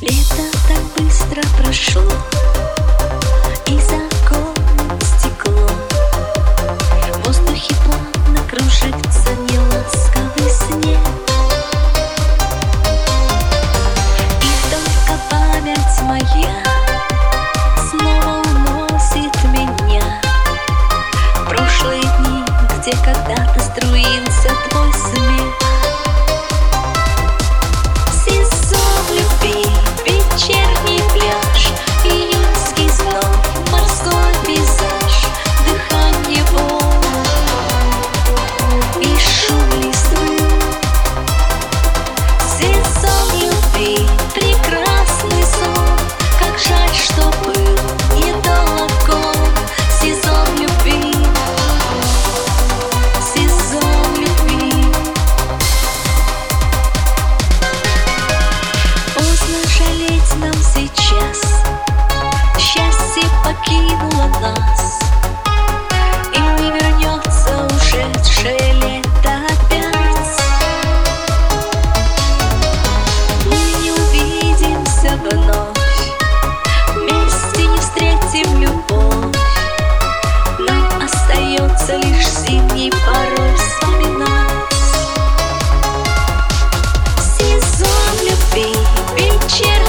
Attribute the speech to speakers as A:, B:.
A: Лето так быстро прошло, и за окном стекло. В воздухе плавно кружится неласковый снег. И только память моя снова уносит меня в прошлые дни, где когда-то струился твой смех. Вечерний пляж, июньский зной, морской пейзаж, дыхание волн и шум листвы. Сезон любви, прекрасный сон, как жаль, что был недолго. Сезон любви, сезон любви. Поздно жалеть нам сейчас, счастье покинуло нас, и не вернется ушедшее лето опять. Мы не увидимся вновь, вместе не встретим любовь. Нам остается лишь зимней порой вспоминать. Сезон любви, вечер